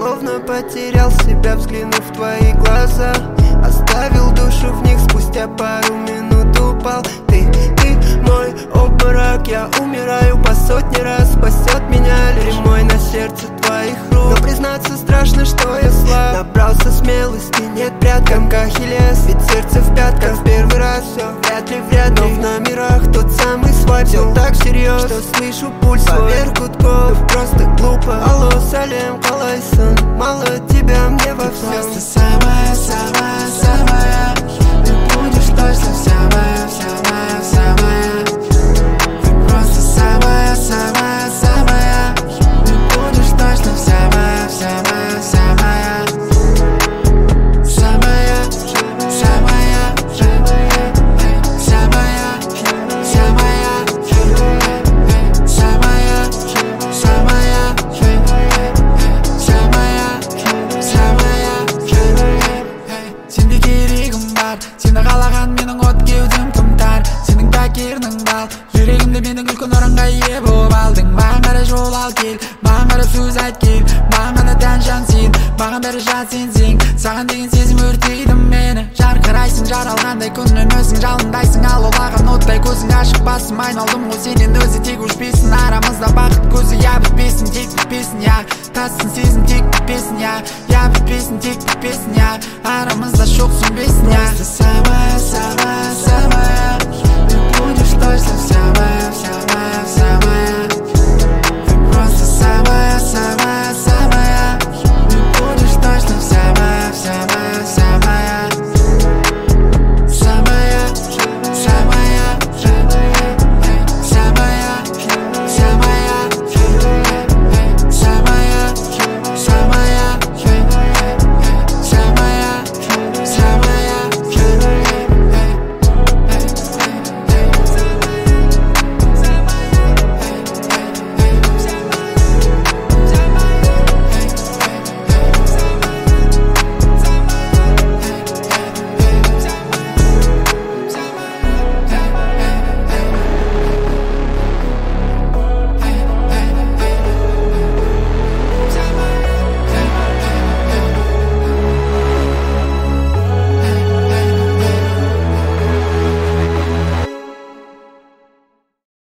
словно потерял себя, взглянув в твои глаза. Оставил душу в них, спустя пару минут упал. Ты мой обморок, я умираю по сотни раз. Спасет меня ли мой на сердце твоих рук? Но признаться страшно, что я слаб. Набрался смелости, нет пряткам Ахиллес. Ведь сердце в пятках в первый раз. Все вряд ли, но в номерах тот самый свайп. Все так всерьез, что слышу пульс поверх гудков. Да просто глупо. Алло, салем, калайсан, мало тебя мне во всем. Просто самая, самая, самая. Ты будешь точно вся моя, вся моя, вся моя. Ты просто самая, самая, самая. Ты будешь точно вся моя, вся моя, вся моя. Самая, самая, самая, самая, самая, самая, самая. Сенде керегім бар, сені қалаған менің от кеудем құмтар. Сенің пәкерінің бал, жүрегімде менің үлкен орынға ие болып алдың. Маған қарай жол ал кел, маған қарап сөз айт кел. Маған ғана тән жан сен, маған бәрі жат сенсең. Саған деген сезім өртейді мені. Жарқырайсың жаралғандай күннің өзің жалындайсың. Ал олаған оттай көзің ашық басым айналдым ғой сенен өзі тек өшпесін. Арамызда бақыт көзі я бітпесін, тек бітпесін я. Тассың сезім тек бітпесін я. Я бітпесін тек бітпесін я. Арамызда жоқ сүнбесін я.